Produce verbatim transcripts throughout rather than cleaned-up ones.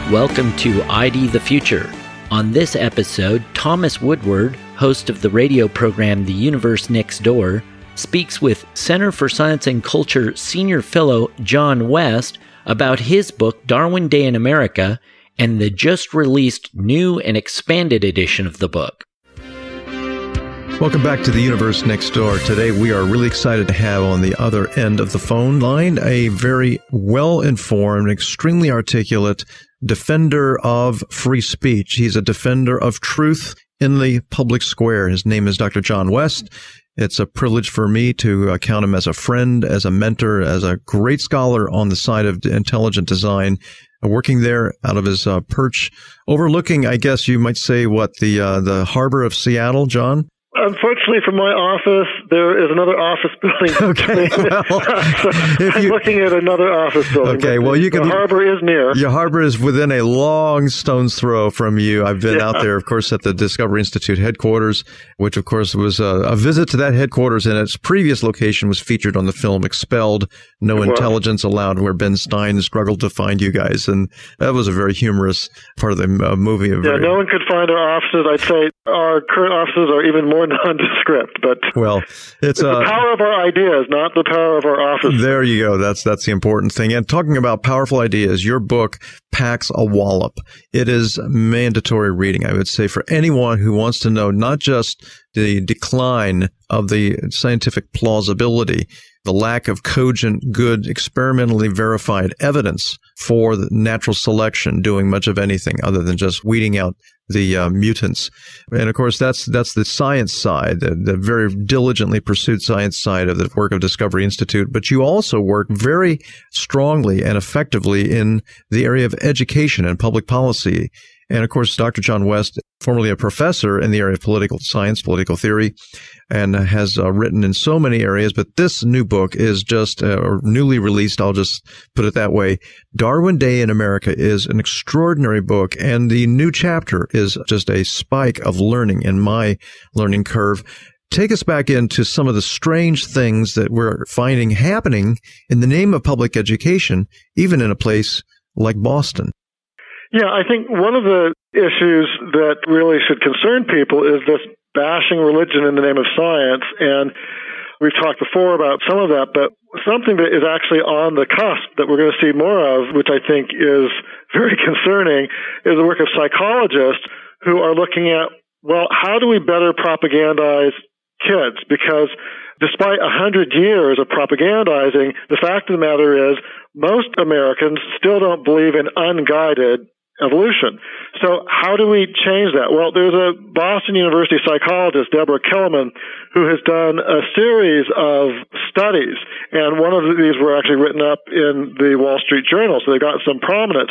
Welcome to I D the Future. On this episode, Thomas Woodward, host of the radio program The Universe Next Door, speaks with Center for Science and Culture Senior Fellow John West about his book Darwin Day in America and the just-released new and expanded edition of the book. Welcome back to The Universe Next Door. Today we are really excited to have on the other end of the phone line a very well-informed, extremely articulate defender of free speech. He's a defender of truth in the public square. His name is Doctor John West. It's a privilege for me to uh, count him as a friend, as a mentor, as a great scholar on the side of intelligent design, uh, working there out of his uh, perch, overlooking, I guess you might say, what, the uh, the harbor of Seattle, John? Unfortunately, from my office, there is another office building. Okay, well, so if I'm you, looking at another office building. Okay, well, you the can. The harbor is near. Your harbor is within a long stone's throw from you. I've been yeah. out there, of course, at the Discovery Institute headquarters, which, of course, was a, a visit to that headquarters. And its previous location was featured on the film Expelled, No it Intelligence was. Allowed, where Ben Stein struggled to find you guys. And that was a very humorous part of the uh, movie. Yeah, very, no one could find our offices. I'd say our current offices are even more nondescript. But well, it's, it's uh, the power of our ideas, not the power of our office. There you go. That's that's the important thing. And talking about powerful ideas, your book packs a wallop. It is mandatory reading, I would say, for anyone who wants to know not just the decline of the scientific plausibility, the lack of cogent, good, experimentally verified evidence for the natural selection doing much of anything other than just weeding out the uh, mutants. And of course, that's that's the science side, the, the very diligently pursued science side of the work of Discovery Institute. But you also work very strongly and effectively in the area of education and public policy. And of course, Doctor John West, formerly a professor in the area of political science, political theory, and has uh, written in so many areas. But this new book is just uh, newly released. I'll just put it that way. Darwin Day in America is an extraordinary book, and the new chapter is just a spike of learning in my learning curve. Take us back into some of the strange things that we're finding happening in the name of public education, even in a place like Boston. Yeah, I think one of the issues that really should concern people is this bashing religion in the name of science. And we've talked before about some of that, but something that is actually on the cusp that we're going to see more of, which I think is very concerning, is the work of psychologists who are looking at, well, how do we better propagandize kids? Because despite a hundred years of propagandizing, the fact of the matter is most Americans still don't believe in unguided evolution. So how do we change that? Well, there's a Boston University psychologist, Deborah Kellerman, who has done a series of studies, and one of these were actually written up in the Wall Street Journal, so they got some prominence.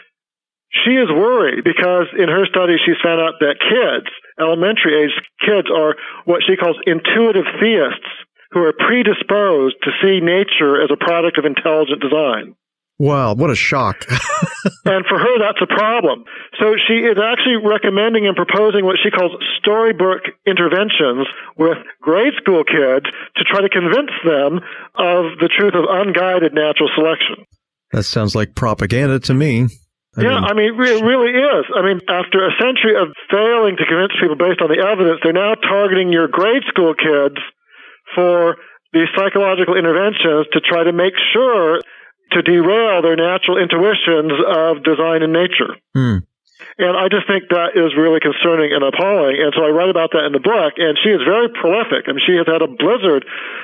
She is worried because in her study she's found out that kids, elementary age kids, are what she calls intuitive theists, who are predisposed to see nature as a product of intelligent design. Wow, what a shock. And for her, that's a problem. So she is actually recommending and proposing what she calls storybook interventions with grade school kids to try to convince them of the truth of unguided natural selection. That sounds like propaganda to me. I yeah, mean, I mean, it really is. I mean, after a century of failing to convince people based on the evidence, they're now targeting your grade school kids for these psychological interventions to try to make sure to derail their natural intuitions of design and nature. Hmm. And I just think that is really concerning and appalling. And so I write about that in the book, and she is very prolific. I mean, she has had a blizzard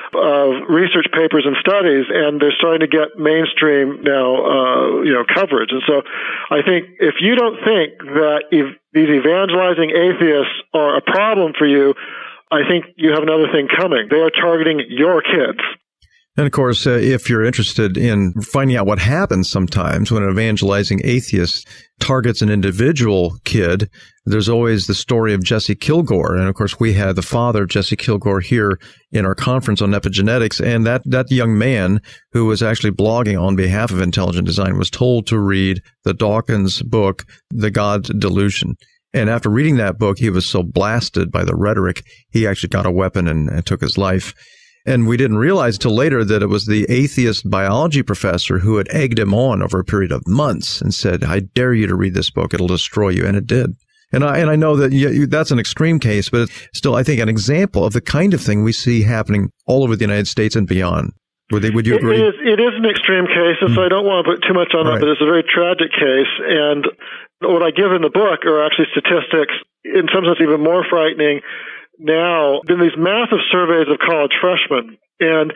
of research papers and studies, and they're starting to get mainstream now, uh, you know, coverage. And so I think if you don't think that ev- these evangelizing atheists are a problem for you, I think you have another thing coming. They are targeting your kids. And of course, uh, if you're interested in finding out what happens sometimes when an evangelizing atheist targets an individual kid, there's always the story of Jesse Kilgore. And of course, we had the father of Jesse Kilgore here in our conference on epigenetics. And that, that young man who was actually blogging on behalf of intelligent design was told to read the Dawkins book, The God Delusion. And after reading that book, he was so blasted by the rhetoric, he actually got a weapon and, and took his life. And we didn't realize until later that it was the atheist biology professor who had egged him on over a period of months and said, I dare you to read this book. It'll destroy you. And it did. And I and I know that you, that's an extreme case, but it's still, I think, an example of the kind of thing we see happening all over the United States and beyond. Would, they, would you agree? It is, it is an extreme case, and mm. so I don't want to put too much on right. it, but it's a very tragic case. And what I give in the book are actually statistics, in some sense even more frightening now, been these massive surveys of college freshmen. And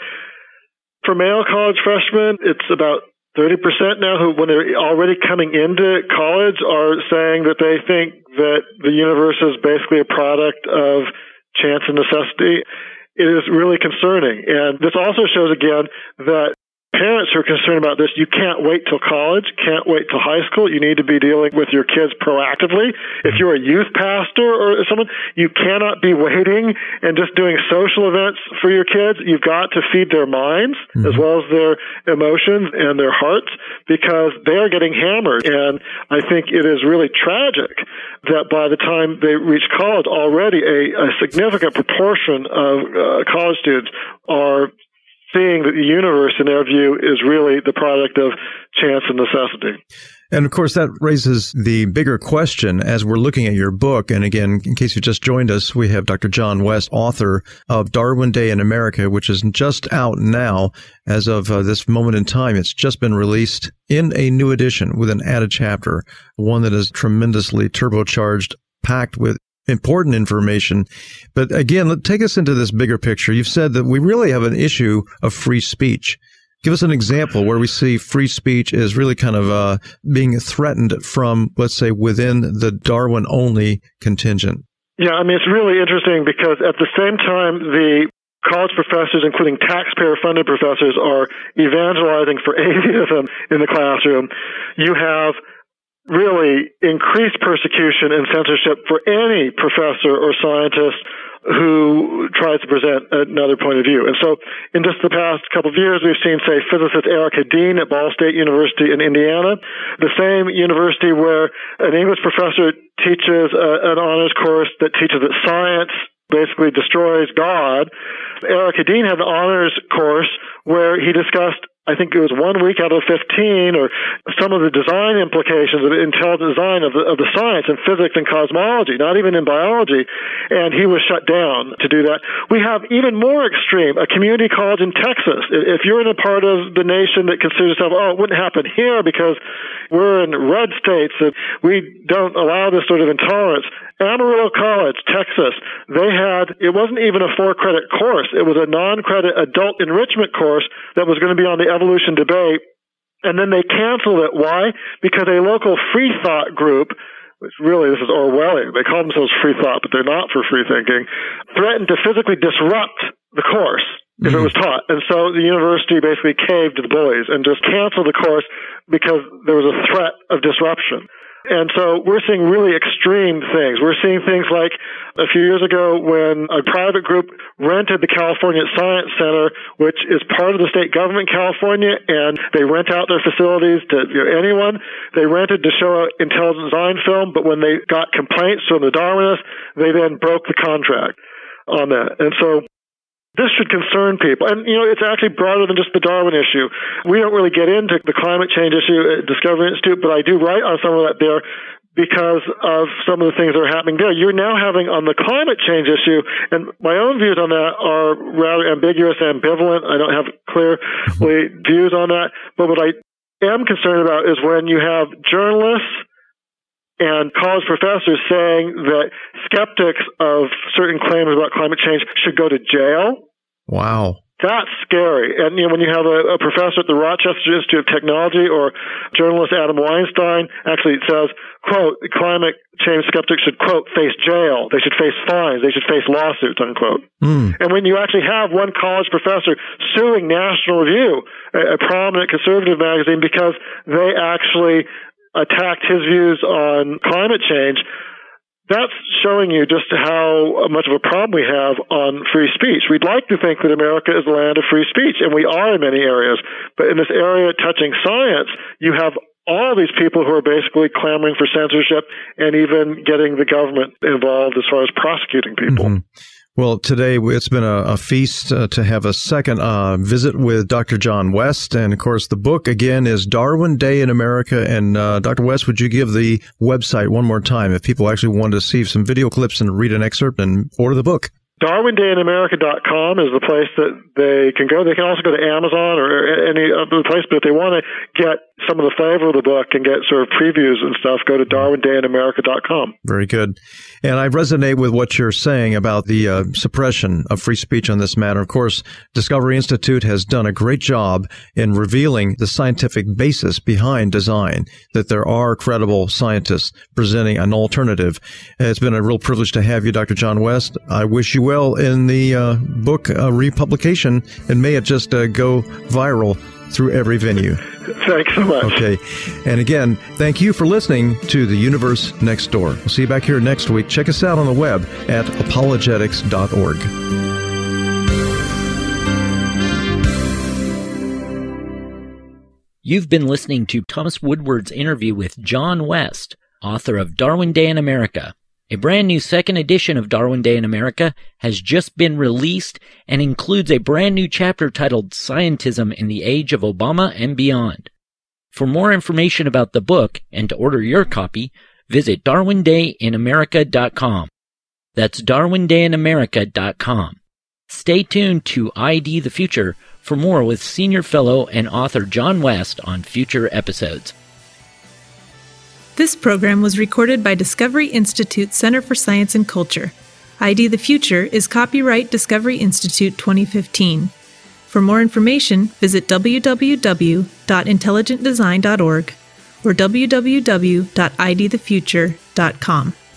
for male college freshmen, it's about thirty percent now who, when they're already coming into college, are saying that they think that the universe is basically a product of chance and necessity. It is really concerning. And this also shows, again, that parents who are concerned about this, you can't wait till college, can't wait till high school. You need to be dealing with your kids proactively. If you're a youth pastor or someone, you cannot be waiting and just doing social events for your kids. You've got to feed their minds mm-hmm. as well as their emotions and their hearts, because they are getting hammered. And I think it is really tragic that by the time they reach college, already a, a significant proportion of uh, college students are seeing that the universe, in their view, is really the product of chance and necessity. And of course, that raises the bigger question as we're looking at your book. And again, in case you just joined us, we have Doctor John West, author of Darwin Day in America, which is just out now as of uh, this moment in time. It's just been released in a new edition with an added chapter, one that is tremendously turbocharged, packed with important information. But again, take us into this bigger picture. You've said that we really have an issue of free speech. Give us an example where we see free speech is really kind of uh, being threatened from, let's say, within the Darwin-only contingent. Yeah, I mean, it's really interesting because at the same time, the college professors, including taxpayer-funded professors, are evangelizing for atheism in the classroom. You have really increased persecution and censorship for any professor or scientist who tries to present another point of view. And so in just the past couple of years, we've seen, say, physicist Erica Dean at Ball State University in Indiana, the same university where an English professor teaches a, an honors course that teaches that science basically destroys God. Erica Dean had an honors course where he discussed, I think it was one week out of fifteen, or some of the design implications of intelligent design of the, of the science and physics and cosmology, not even in biology, and he was shut down to do that. We have even more extreme, a community college in Texas. If you're in a part of the nation that considers itself, oh, it wouldn't happen here because we're in red states and we don't allow this sort of intolerance. Amarillo College, Texas, they had, it wasn't even a four-credit course. It was a non-credit adult enrichment course that was going to be on the evolution debate, and then they canceled it. Why? Because a local free thought group, which really, this is Orwellian, they call themselves free thought, but they're not for free thinking, threatened to physically disrupt the course if it was taught. And so the university basically caved to the bullies and just canceled the course because there was a threat of disruption. And so we're seeing really extreme things. We're seeing things like a few years ago when a private group rented the California Science Center, which is part of the state government in California, and they rent out their facilities to you know, anyone. They rented to show an intelligent design film, but when they got complaints from the Darwinists, they then broke the contract on that. And so this should concern people. And, you know, it's actually broader than just the Darwin issue. We don't really get into the climate change issue at Discovery Institute, but I do write on some of that there because of some of the things that are happening there. You're now having on the climate change issue, and my own views on that are rather ambiguous, ambivalent. I don't have clear views on that. But what I am concerned about is when you have journalists and college professors saying that skeptics of certain claims about climate change should go to jail. Wow. That's scary. And you know, when you have a, a professor at the Rochester Institute of Technology or journalist Adam Weinstein actually says, quote, climate change skeptics should, quote, face jail. They should face fines. They should face lawsuits, unquote. Mm. And when you actually have one college professor suing National Review, a, a prominent conservative magazine, because they actually attacked his views on climate change, that's showing you just how much of a problem we have on free speech. We'd like to think that America is a land of free speech, and we are in many areas. But in this area touching science, you have all these people who are basically clamoring for censorship and even getting the government involved as far as prosecuting people. Mm-hmm. Well, today it's been a, a feast uh, to have a second uh, visit with Doctor John West. And, of course, the book, again, is Darwin Day in America. And, uh, Doctor West, would you give the website one more time if people actually wanted to see some video clips and read an excerpt and order the book? Darwin Day in America dot com is the place that they can go. They can also go to Amazon or any other place, but if they want to get some of the flavor of the book and get sort of previews and stuff, go to Darwin Day in America dot com. Very good. And I resonate with what you're saying about the uh, suppression of free speech on this matter. Of course, Discovery Institute has done a great job in revealing the scientific basis behind design, that there are credible scientists presenting an alternative. It's been a real privilege to have you, Doctor John West. I wish you well in the uh, book uh, republication, and may it just uh, go viral through every venue. Thanks so much. Okay. And again, thank you for listening to The Universe Next Door. We'll see you back here next week. Check us out on the web at apologetics dot org. You've been listening to Thomas Woodward's interview with John West, author of Darwin Day in America. A brand new second edition of Darwin Day in America has just been released and includes a brand new chapter titled Scientism in the Age of Obama and Beyond. For more information about the book and to order your copy, visit Darwin Day in America dot com. That's Darwin Day in America dot com. Stay tuned to I D the Future for more with Senior Fellow and author John West on future episodes. This program was recorded by Discovery Institute Center for Science and Culture. I D the Future is copyright Discovery Institute twenty fifteen. For more information, visit w w w dot intelligent design dot org or w w w dot i d the future dot com.